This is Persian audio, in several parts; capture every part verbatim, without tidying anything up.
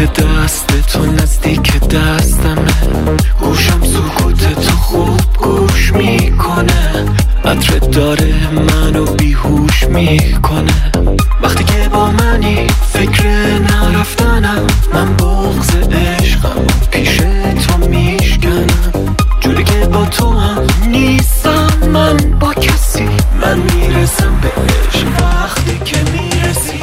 دست تو نزدیک دستمه، گوشم سکوت تو خوب گوش میکنه، عطر داره منو بیهوش میکنه. وقتی که با منی فکر نرفتنم، من بغض عشقم پیش تو میشکنم. جوری که با تو هم نیستم من با کسی، من میرسم به عشق وقتی که میرسی.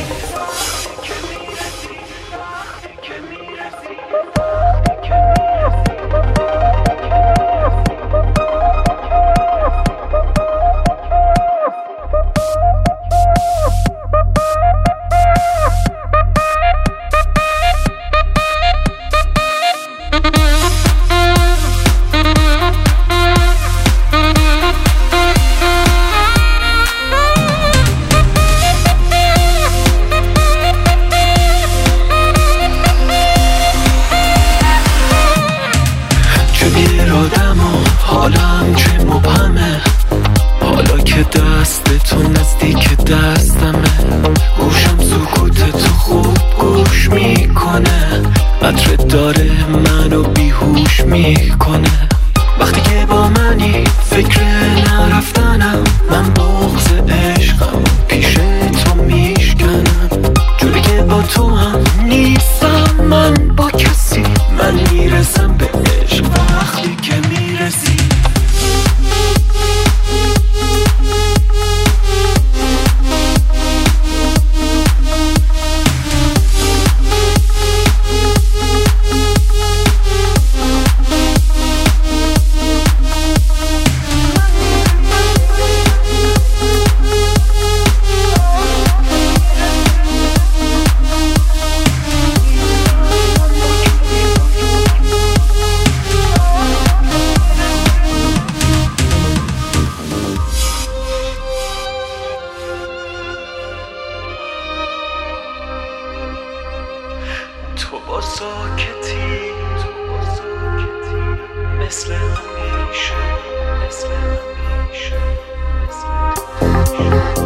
حالم چه مبهمه، حالا که دست تو نزدیک دستمه، گوشم سکوت تو خوب گوش میکنه، عطر داره منو بیهوش میکنه. وقتی که با منی فکر نرفتنم، من بغض عشقم پیش تو میشکنم. جوری که با تو هم نیستم من با کسی، من میرسم به عشق وقتی که میرسی. تو با ساکتی، تو با ساکتی مثل همیشه، مثل همیشه، مثل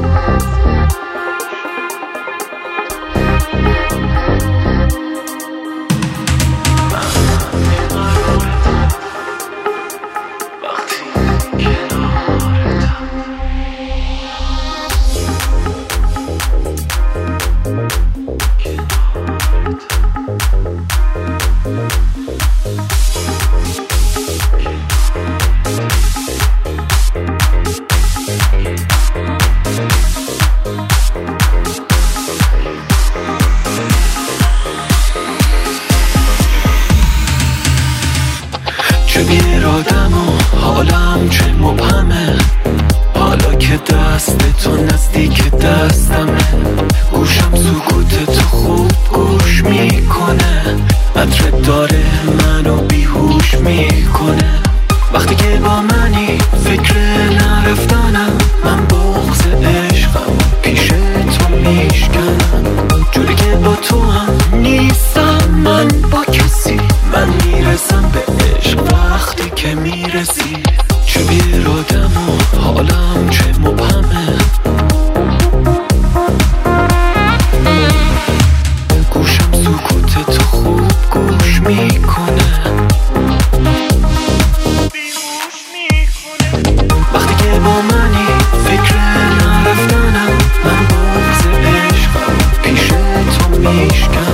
چه بیرادم و حالم چه مبهمه، حالا که دست تو نزدیک دستمه، گوشم سکوت تو خوب گوش میکنه، عطر داره منو بیهوش میکنه. وقتی که با منی فکر نرفتنم، من بغض عشقم پیش تو میشکنم. جوری که با تو هم نیستم من با کسی، من میرسم به عشق وقتی که میرسی. چه بیرادم و حالم چه مبهمه، گوشم سکوت تو خوب گوش میکنه، وقتی که با منی فکر نرفتنم، من بغض عشقم پیش تو میشکنم.